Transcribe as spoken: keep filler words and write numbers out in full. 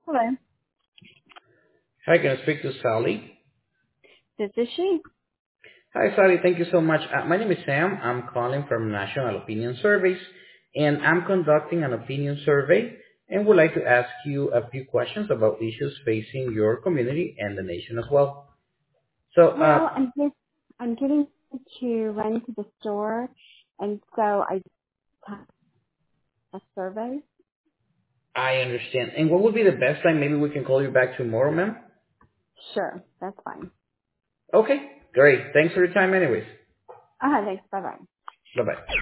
Hello, Hi, can I speak to Sally? this is she. Hi, Sally. Thank you so much. Uh, my name is Sam. I'm calling from National Opinion Surveys, and I'm conducting an opinion survey and would like to ask you a few questions about issues facing your community and the nation as well. So, Well, uh, I'm just I'm getting to run to the store, and so I have a survey. I understand. And what would be the best time? Maybe we can call you back tomorrow, ma'am? Sure, that's fine. Okay, great. Thanks for your time anyways. Uh, thanks. Bye bye. Bye-bye.